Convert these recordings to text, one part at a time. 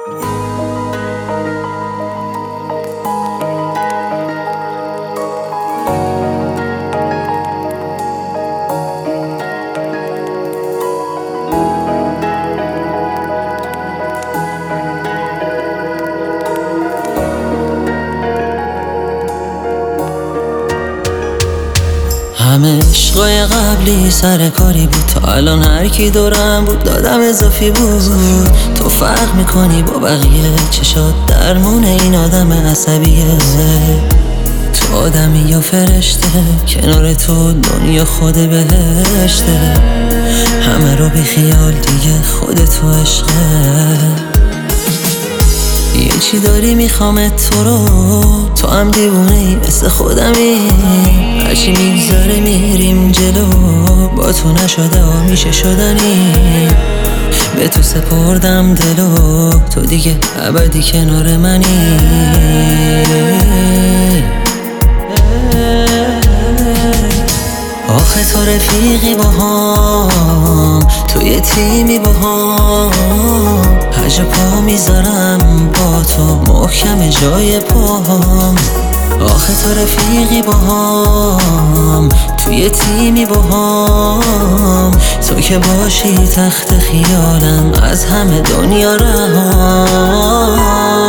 همه عشقای قبلی سر کاری بود، تا الان هر کی دورم بود دادم اضافی بود. تو فرق میکنی با بقیه، چشات درمون این آدم عصبیه. تو آدمی یا فرشته، کنار تو دنیا خود بهشته. همه رو بی خیال دیگه، خودت تو عشقه. یه چی داری میخوامت تو رو، تو هم دیوونه ای مثل خودمی. هرچی میگذاره میریم جلو، با تو نشده و میشه شدنی. به تو سپردم دلو، تو دیگه ابدی کنار منی. آخه تو رفیقی با هم، تو یه تیمی با هم. هر جا پا میذارم با تو محکم جای پاهم. آخه تو رفیقی با هم، تو یه تیمی با هم. تو که باشی تخت خیالم، از همه دنیا رهام.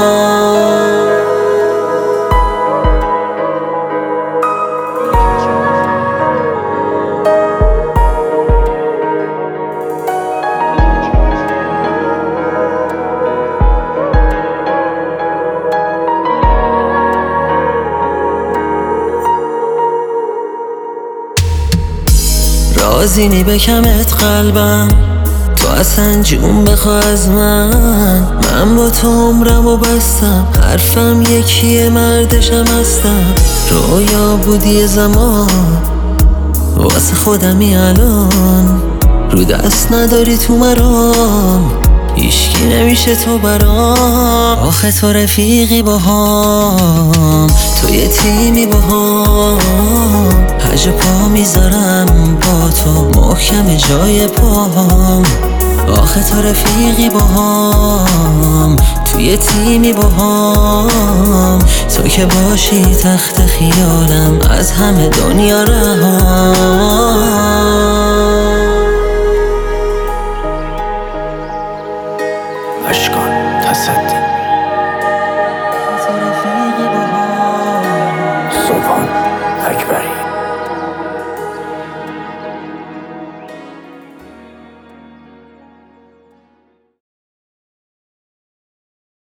رازی بکمت قلبم، تو اصلا جون بخوا از من با تو عمرم و بستم. حرفم یکیه مردشم هستم. رویا بودی زمان واسه خودمی، الان رو دست نداری تو مرام. هیشکی نمیشه تو برام. آخه تو رفیقی با هم، تو یه تیمی با هم. هر جا پا میذارم با تو محکم جای پاهم. آخه تو رفیقی با هم، تو یه تیمی با هم. تو که باشی تخت خیالم، از همه دنیا رهام. اشکان تصدی